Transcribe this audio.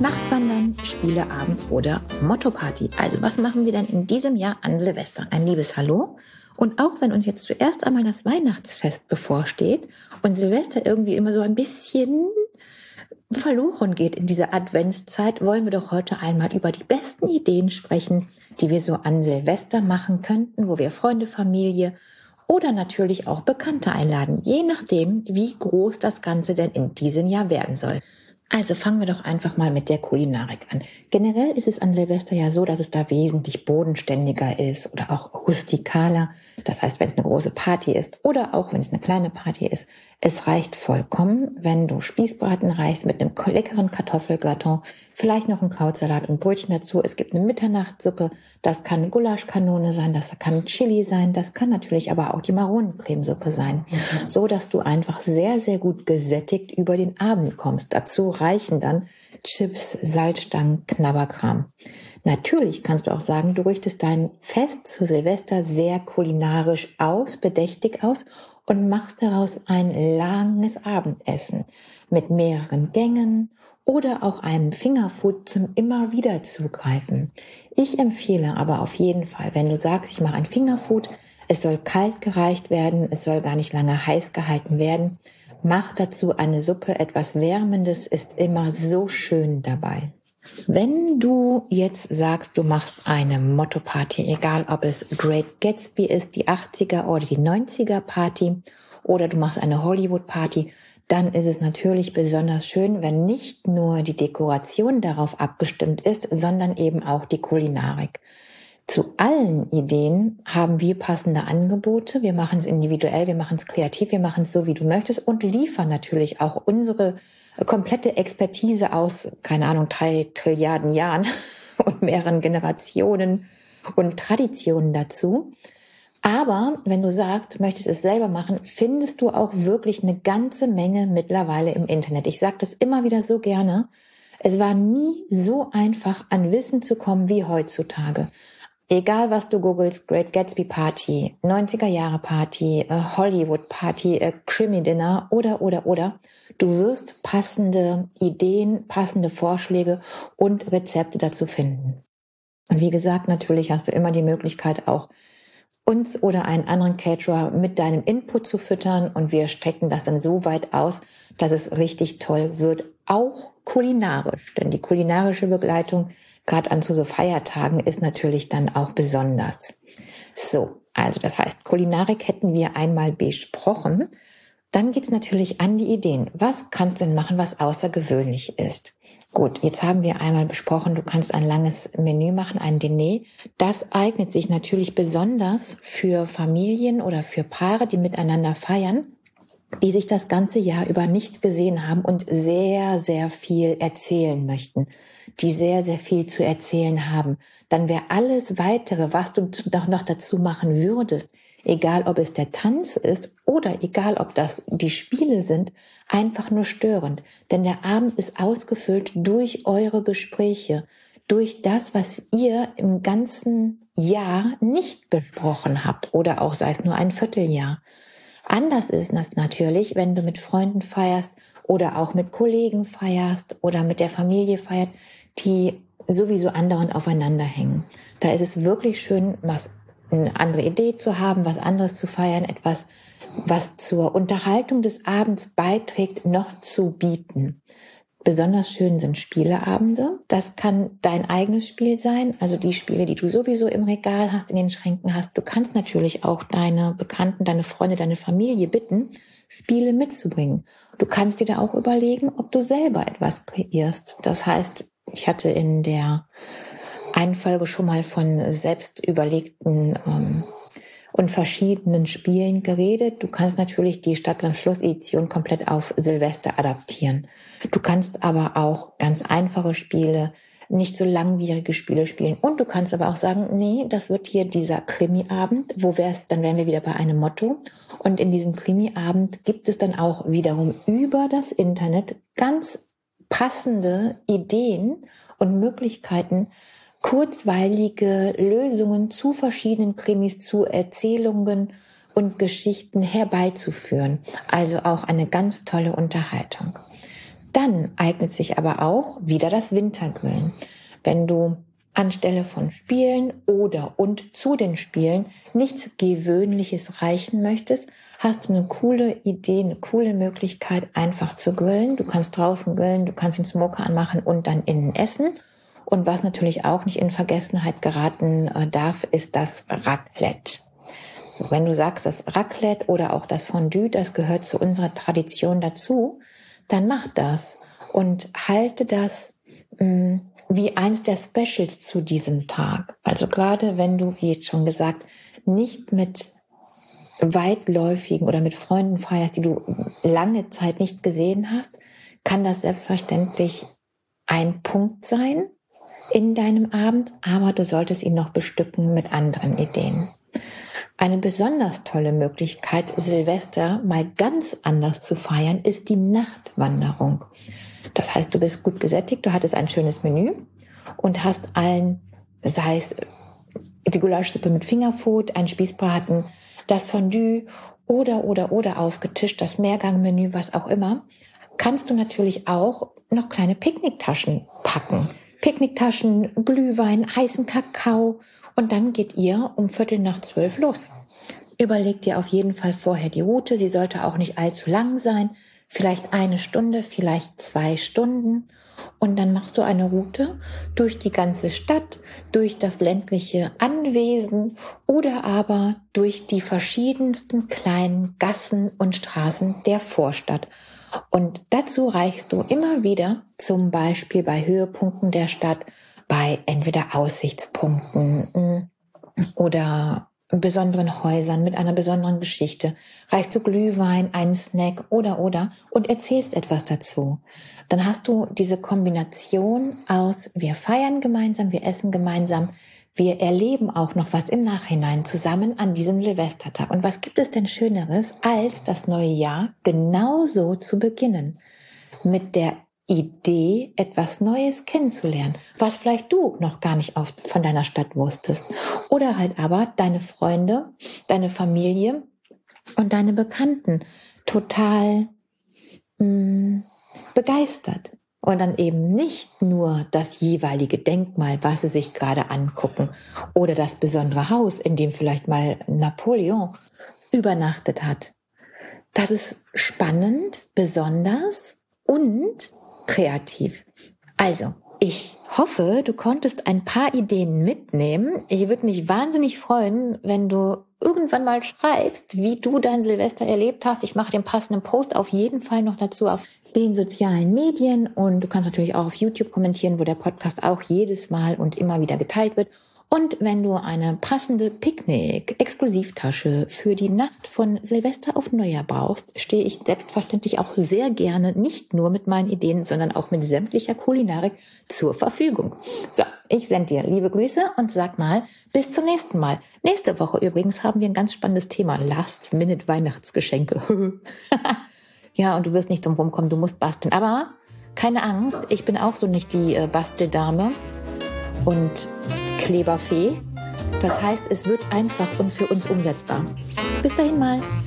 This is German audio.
Nachtwandern, Spieleabend oder Motto-Party. Also was machen wir denn in diesem Jahr an Silvester? Ein liebes Hallo. Und auch wenn uns jetzt zuerst einmal das Weihnachtsfest bevorsteht und Silvester irgendwie immer so ein bisschen verloren geht in dieser Adventszeit, wollen wir doch heute einmal über die besten Ideen sprechen, die wir so an Silvester machen könnten, wo wir Freunde, Familie oder natürlich auch Bekannte einladen, je nachdem, wie groß das Ganze denn in diesem Jahr werden soll. Also fangen wir doch einfach mal mit der Kulinarik an. Generell ist es an Silvester ja so, dass es da wesentlich bodenständiger ist oder auch rustikaler. Das heißt, wenn es eine große Party ist oder auch wenn es eine kleine Party ist, es reicht vollkommen, wenn du Spießbraten reichst mit einem leckeren Kartoffelgratin, vielleicht noch ein Krautsalat und Brötchen dazu. Es gibt eine Mitternachtssuppe, das kann Gulaschkanone sein, das kann Chili sein, das kann natürlich aber auch die Maronencremesuppe sein, so dass du einfach sehr, sehr gut gesättigt über den Abend kommst. Dazu reichen dann Chips, Salzstangen, Knabberkram. Natürlich kannst du auch sagen, du richtest dein Fest zu Silvester sehr kulinarisch aus, bedächtig aus und machst daraus ein langes Abendessen mit mehreren Gängen oder auch einem Fingerfood zum immer wieder zugreifen. Ich empfehle aber auf jeden Fall, wenn du sagst, ich mache ein Fingerfood, es soll kalt gereicht werden, es soll gar nicht lange heiß gehalten werden, mach dazu eine Suppe, etwas Wärmendes ist immer so schön dabei. Wenn du jetzt sagst, du machst eine Motto-Party, egal ob es Great Gatsby ist, die 80er oder die 90er Party, oder du machst eine Hollywood-Party, dann ist es natürlich besonders schön, wenn nicht nur die Dekoration darauf abgestimmt ist, sondern eben auch die Kulinarik. Zu allen Ideen haben wir passende Angebote. Wir machen es individuell, wir machen es kreativ, wir machen es so, wie du möchtest und liefern natürlich auch unsere komplette Expertise aus, keine Ahnung, 3 Trilliarden Jahren und mehreren Generationen und Traditionen dazu. Aber wenn du sagst, du möchtest es selber machen, findest du auch wirklich eine ganze Menge mittlerweile im Internet. Ich sage das immer wieder so gerne. Es war nie so einfach, an Wissen zu kommen wie heutzutage. Egal, was du googelst, Great Gatsby Party, 90er Jahre Party, Hollywood Party, Krimi Dinner oder. Du wirst passende Ideen, passende Vorschläge und Rezepte dazu finden. Und wie gesagt, natürlich hast du immer die Möglichkeit, auch uns oder einen anderen Caterer mit deinem Input zu füttern und wir strecken das dann so weit aus, dass es richtig toll wird, auch kulinarisch. Denn die kulinarische Begleitung gerade an so Feiertagen ist natürlich dann auch besonders. So, also das heißt, Kulinarik hätten wir einmal besprochen. Dann geht's natürlich an die Ideen. Was kannst du denn machen, was außergewöhnlich ist? Gut, jetzt haben wir einmal besprochen, du kannst ein langes Menü machen, ein Diner. Das eignet sich natürlich besonders für Familien oder für Paare, die miteinander feiern, die sich das ganze Jahr über nicht gesehen haben und sehr, sehr viel erzählen möchten, die sehr, sehr viel zu erzählen haben. Dann wäre alles Weitere, was du noch dazu machen würdest, egal ob es der Tanz ist oder egal ob das die Spiele sind, einfach nur störend. Denn der Abend ist ausgefüllt durch eure Gespräche, durch das, was ihr im ganzen Jahr nicht besprochen habt oder auch sei es nur ein Vierteljahr. Anders ist das natürlich, wenn du mit Freunden feierst oder auch mit Kollegen feierst oder mit der Familie feiert, die sowieso andauernd aufeinander hängen. Da ist es wirklich schön, eine andere Idee zu haben, was anderes zu feiern, etwas, was zur Unterhaltung des Abends beiträgt, noch zu bieten. Besonders schön sind Spieleabende. Das kann dein eigenes Spiel sein, also die Spiele, die du sowieso im Regal hast, in den Schränken hast. Du kannst natürlich auch deine Bekannten, deine Freunde, deine Familie bitten, Spiele mitzubringen. Du kannst dir da auch überlegen, ob du selber etwas kreierst. Das heißt, ich hatte in der einen Folge schon mal von selbst überlegten und verschiedenen Spielen geredet. Du kannst natürlich die Stadt-Land-Fluss-Edition komplett auf Silvester adaptieren. Du kannst aber auch ganz einfache Spiele, nicht so langwierige Spiele spielen. Und du kannst aber auch sagen, nee, das wird hier dieser Krimi-Abend. Dann wären wir wieder bei einem Motto. Und in diesem Krimi-Abend gibt es dann auch wiederum über das Internet ganz passende Ideen und Möglichkeiten, kurzweilige Lösungen zu verschiedenen Krimis, zu Erzählungen und Geschichten herbeizuführen. Also auch eine ganz tolle Unterhaltung. Dann eignet sich aber auch wieder das Wintergrillen. Wenn du anstelle von Spielen und zu den Spielen nichts Gewöhnliches reichen möchtest, hast du eine coole Idee, eine coole Möglichkeit, einfach zu grillen. Du kannst draußen grillen, du kannst den Smoker anmachen und dann innen essen. Und was natürlich auch nicht in Vergessenheit geraten darf, ist das Raclette. So, wenn du sagst, das Raclette oder auch das Fondue, das gehört zu unserer Tradition dazu, dann mach das und halte das wie eins der Specials zu diesem Tag. Also gerade wenn du, wie jetzt schon gesagt, nicht mit weitläufigen oder mit Freunden feierst, die du lange Zeit nicht gesehen hast, kann das selbstverständlich ein Punkt sein in deinem Abend, aber du solltest ihn noch bestücken mit anderen Ideen. Eine besonders tolle Möglichkeit, Silvester mal ganz anders zu feiern, ist die Nachtwanderung. Das heißt, du bist gut gesättigt, du hattest ein schönes Menü und hast allen, sei es die Gulaschsuppe mit Fingerfood, ein Spießbraten, das Fondue oder aufgetischt, das Mehrgangmenü, was auch immer, kannst du natürlich auch noch kleine Picknicktaschen packen. Picknicktaschen, Glühwein, heißen Kakao und dann geht ihr um 11:45 los. Überleg dir auf jeden Fall vorher die Route, sie sollte auch nicht allzu lang sein, vielleicht 1 Stunde, vielleicht 2 Stunden und dann machst du eine Route durch die ganze Stadt, durch das ländliche Anwesen oder aber durch die verschiedensten kleinen Gassen und Straßen der Vorstadt. Und dazu reichst du immer wieder, zum Beispiel bei Höhepunkten der Stadt, bei entweder Aussichtspunkten oder besonderen Häusern mit einer besonderen Geschichte, reichst du Glühwein, einen Snack oder und erzählst etwas dazu. Dann hast du diese Kombination aus, wir feiern gemeinsam, wir essen gemeinsam, wir erleben auch noch was im Nachhinein zusammen an diesem Silvestertag. Und was gibt es denn Schöneres, als das neue Jahr genauso zu beginnen? Mit der Idee, etwas Neues kennenzulernen, was vielleicht du noch gar nicht von deiner Stadt wusstest. Oder halt aber deine Freunde, deine Familie und deine Bekannten total begeistert. Und dann eben nicht nur das jeweilige Denkmal, was sie sich gerade angucken, oder das besondere Haus, in dem vielleicht mal Napoleon übernachtet hat. Das ist spannend, besonders und kreativ. Also, ich hoffe, du konntest ein paar Ideen mitnehmen. Ich würde mich wahnsinnig freuen, wenn du irgendwann mal schreibst, wie du dein Silvester erlebt hast. Ich mache den passenden Post auf jeden Fall noch dazu auf den sozialen Medien und du kannst natürlich auch auf YouTube kommentieren, wo der Podcast auch jedes Mal und immer wieder geteilt wird. Und wenn du eine passende Picknick-Exklusivtasche für die Nacht von Silvester auf Neujahr brauchst, stehe ich selbstverständlich auch sehr gerne nicht nur mit meinen Ideen, sondern auch mit sämtlicher Kulinarik zur Verfügung. So, ich sende dir liebe Grüße und sag mal, bis zum nächsten Mal. Nächste Woche übrigens haben wir ein ganz spannendes Thema, Last-Minute-Weihnachtsgeschenke. Ja, und du wirst nicht drum rumkommen, du musst basteln. Aber keine Angst, ich bin auch so nicht die Basteldame und Kleberfee. Das heißt, es wird einfach und für uns umsetzbar. Bis dahin mal.